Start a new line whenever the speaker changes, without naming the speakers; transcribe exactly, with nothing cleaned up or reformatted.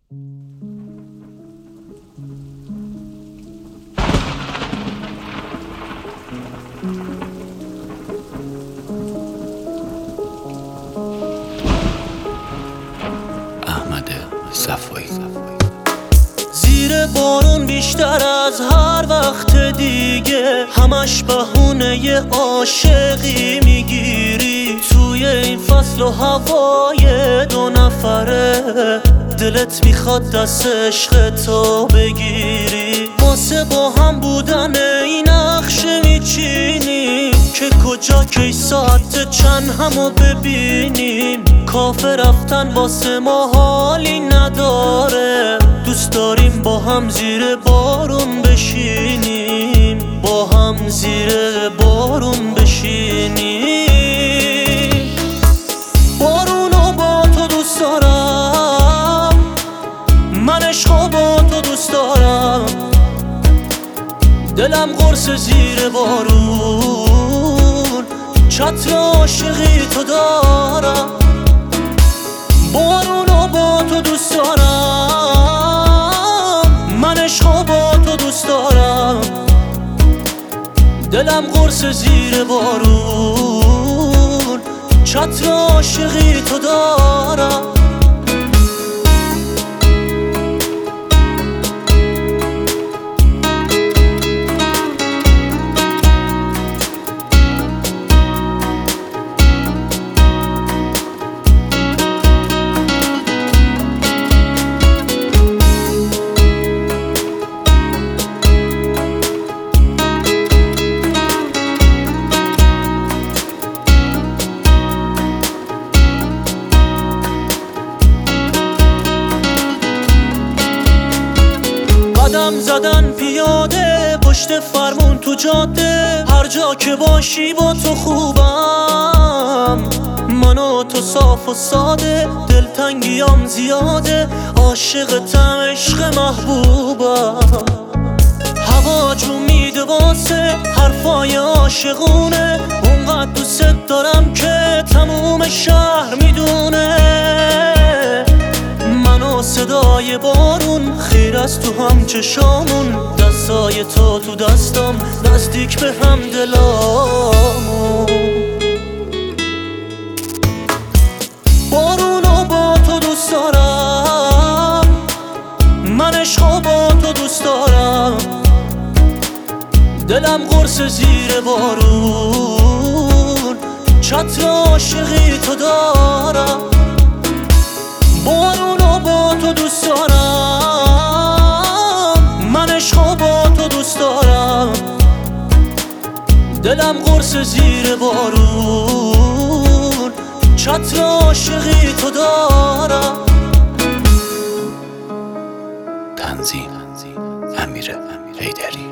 احمد صفایی.
زیر بارون بیشتر از هر وقت دیگه همش بهونه عاشقی میگیری. توی این فصل و هوای دو نفره دلت میخواد دست عشق تو بگیری. واسه با هم بودن این نقشه میچینیم که کجا کی ساعت چند همو ببینیم. کافه رفتن واسه ما حالی نداره، دوست داریم با هم زیر بارون بشینیم، با هم زیر بارون بشینیم. بارونو با تو دوست دارم، من عشقو با تو دوست دارم، دلم قرص زیر بارون، چتر عاشقی تو دارم. بارونو با تو دوست دارم، من عشقو با تو دوست دارم، دلم قرص زیر بارون، چتر عاشقی تو دارم. قدم زدن پیاده پشت فرمون تو جاده، هر جا که باشی با تو خوبم. من و تو صاف و ساده، دلتنگیام زیاده، عاشقتم عشق محبوبم. هوا جو میده واسه حرفای عاشقونه، اونقدر دوست دارم که تموم شهر میدونه. من و صدای بارون خیر از تو هم چشامون، دستای تو تو دستم نزدیک به هم دلامون. بارونو با تو دوست دارم، من عشقو با تو دوست دارم، دلم قرص زیر بارون، چتر عاشقی تو دارم. بارونو با تو دوست دارم، من عشقو با تو دوست دارم، دلم قرص زیر بارون، چتر عاشقی تو دارم.
تنظیم امیر حیدری.